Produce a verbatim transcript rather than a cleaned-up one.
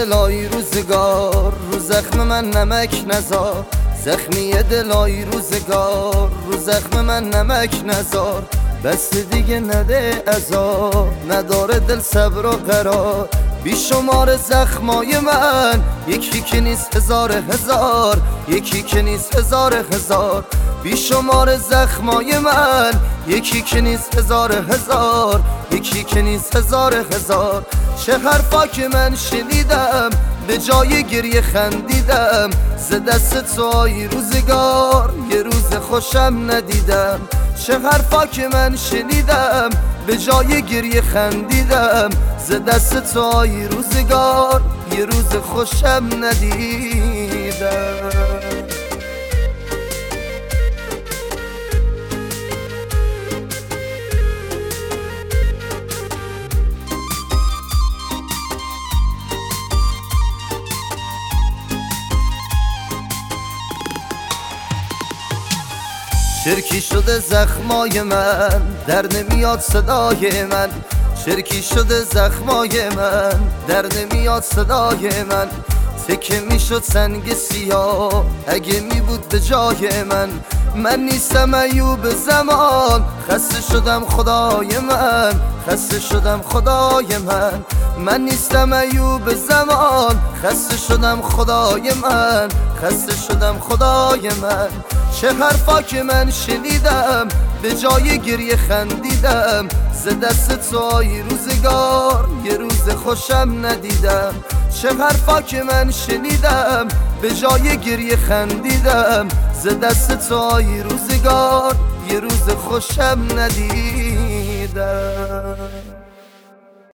دلای روزگار، رو زخم من نمک نزار. زخمی دلای روزگار، رو زخم من نمک نزار. بس دیگه نده عذاب، نداره دل صبر و قرار. بیشمار زخمای من، یکی که نیست هزار هزار، یکی که نیست هزار هزار. بیشمار زخمای من، یکی که نیست هزار هزار، یکی که نیست هزار هزار. چه حرفا که من شنیدم، به جای گریه خندیدم. ز دست تو آی روزگار، یه روز خوشم ندیدم. چه حرفا که من شنیدم، به جای گریه خندیدم. ز دست تو آی روزگار، یه روز خوشم ندیدم. چرکی شده زخمای من، در نمیاد صدای من. چرکی شده زخمای من، در نمیاد صدای من. تکه میشد سنگ سیاه اگه می بود به جای من. من نیستم ایوب زمان، خسته شدم خدای من، خسته شدم خدای من. من نیستم ایوب زمان، خسته شدم خدای من، خسته شدم خدای من. چه حرفا که من شنیدم، به جای گریه خندیدم. ز دست تو آی روزگار، یه روز خوشم ندیدم. چه حرفا که من شنیدم، به جای گریه خندیدم. ز دست تو آی روزگار، یه روز خوشم ندیدم.